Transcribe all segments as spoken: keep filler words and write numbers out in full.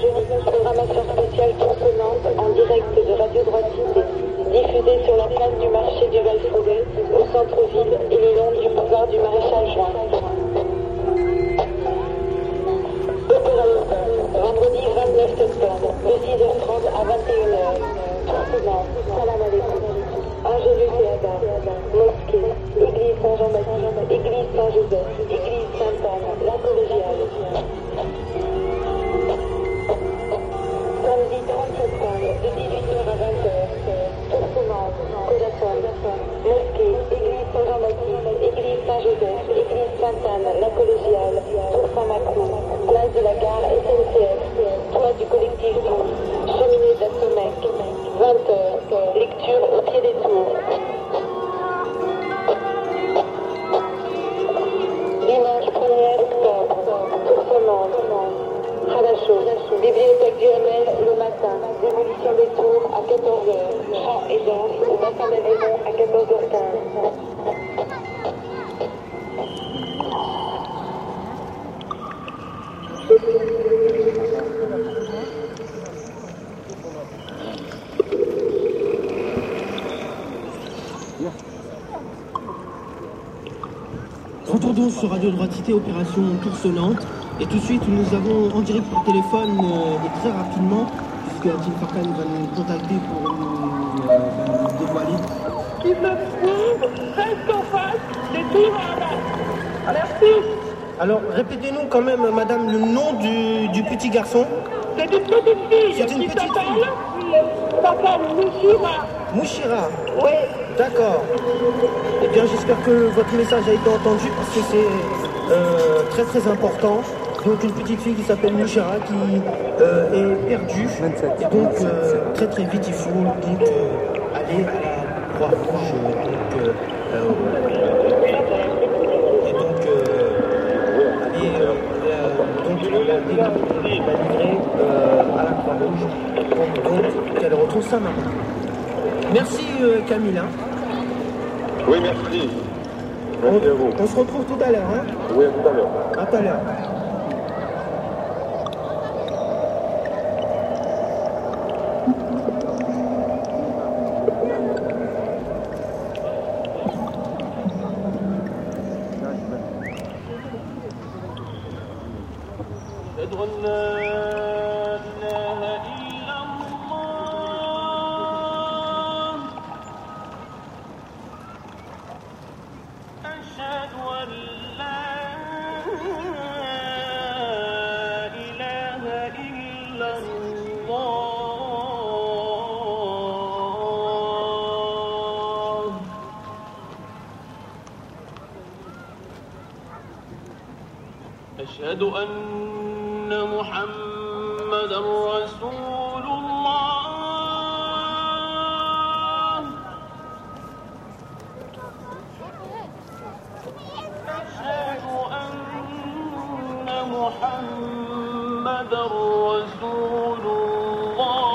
jeudi, programmation spéciale consonante en direct de Radio Droite Cité, diffusée sur la place du marché du Val-Fouret, au centre-ville et le long du boulevard du Maréchal Juin. Opéra Urbain, vendredi vingt-neuf septembre, de six heures trente à vingt et une heures. Consonance, salam alaikum. Angélus et Ada, mosquée, église Saint-Jean-Baptiste, église Saint-Joseph, église Sainte-Anne, la collégiale. Samedi trente septembre, de dix-huit heures à vingt heures. Consonance, Corazon, mosquée, église Saint-Jean-Baptiste, église Saint-Joseph, église Sainte-Anne, la collégiale, Tour Saint-Maclou, place de la gare S N C F, toit du collectif douze, cheminée d'Assomec, vingt heures, lecture au pied des tours. Dimanche premier octobre, Consonance, Khadacho, bibliothèque diurnaire le matin, démolition des tours à quatorze heures, chant et danse au bassin d'Aveyron à quatorze heures quinze. Retournons sur Radio Droite Cité, opération Tour Sonnante. Et tout de suite, nous avons en direct par téléphone euh, et très rapidement, puisque Adil Farkan va nous contacter pour nous, euh, nous dévoiler. Qui se trouve presque en face des tours à bas. Merci. Alors, répétez-nous quand même, madame, le nom du, du petit garçon. C'est une petite fille C'est une qui petite s'appelle fille. s'appelle Mouchira. Mouchira. Oui. D'accord. Eh bien, j'espère que votre message a été entendu parce que c'est euh, très très important. Donc, une petite fille qui s'appelle Mouchira qui euh, est perdue. Et donc, euh, très très vite, il faut donc euh, aller à la Croix-Rouge. Donc, euh, euh, et donc, euh, aller euh, euh, donc, la, la, la livrer euh, à la Croix-Rouge pour donc qu'elle retrouve sa maman. Merci euh, Camille. Hein. Oui, merci. Merci on, à vous. On se retrouve tout à l'heure. Hein. Oui, à tout à l'heure. À tout à l'heure. أشهد أن محمد رسول الله. أشهد أن محمد رسول الله.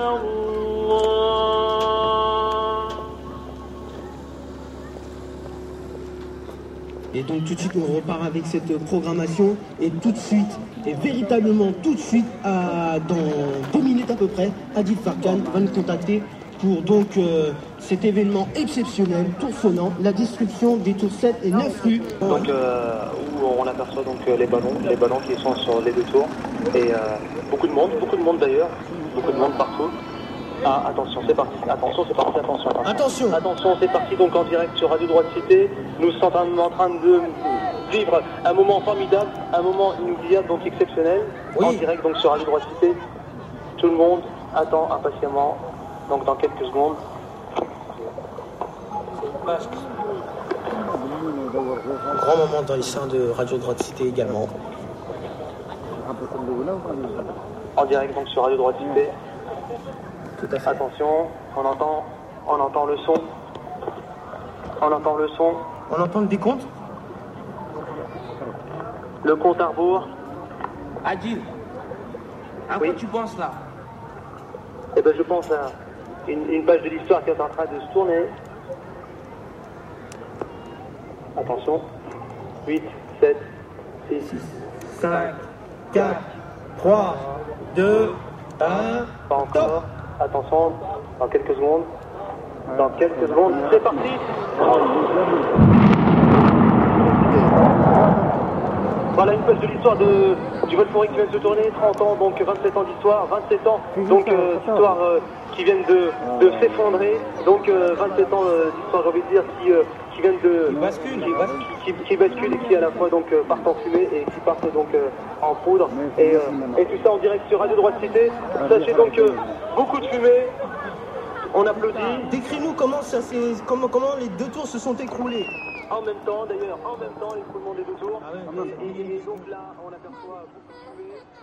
Et donc tout de suite on repart avec cette programmation et tout de suite, et véritablement tout de suite, à, dans deux minutes à peu près, Adil Farkan va nous contacter pour donc euh, cet événement exceptionnel, tour sonnant, la destruction des tours sept et neuf rues. Donc euh, où on aperçoit donc les ballons, les ballons qui sont sur les deux tours, et euh, beaucoup de monde, beaucoup de monde d'ailleurs, beaucoup de monde partout. Ah, attention, c'est parti, attention, c'est parti, attention, attention. Attention. Attention, c'est parti, donc en direct sur Radio Droite Cité. Nous sommes en train de vivre un moment formidable, un moment inoubliable, donc exceptionnel. Oui. En direct donc sur Radio Droite Cité. Tout le monde attend impatiemment, donc dans quelques secondes. Grand moment dans les seins de Radio Droite Cité également. En direct donc sur Radio Droite Cité. Tout à fait. Attention, on entend, on entend le son. On entend le son. On entend le décompte. Le compte à rebours. Adil, à Oui. quoi tu penses là? Eh ben je pense à une, une page de l'histoire qui est en train de se tourner. Attention. huit, sept, six, cinq, quatre, trois, deux, un. pas encore. Attention, dans quelques secondes. Dans quelques secondes, c'est parti. Voilà une page de l'histoire de, du Volfori qui vient de se tourner, trente ans, donc vingt-sept ans d'histoire, vingt-sept ans donc euh, d'histoire euh, qui viennent de, de s'effondrer, donc euh, vingt-sept ans euh, d'histoire, j'ai envie de dire, qui, euh, qui viennent de... Qui bascule, qui, qui bascule. qui, qui basculent et qui à la fois donc euh, partent en fumée et qui partent donc euh, en poudre. Et, euh, et tout ça en direct sur Radio Droite Cité. Sachez donc euh, beaucoup de fumée, on applaudit. Décris-nous comment, ça s'est- comment, comment les deux tours se sont écroulés. En même temps, d'ailleurs, en même temps, l'écroulement des deux tours. Ah ouais, et, et- et donc là, on aperçoit beaucoup de fumée.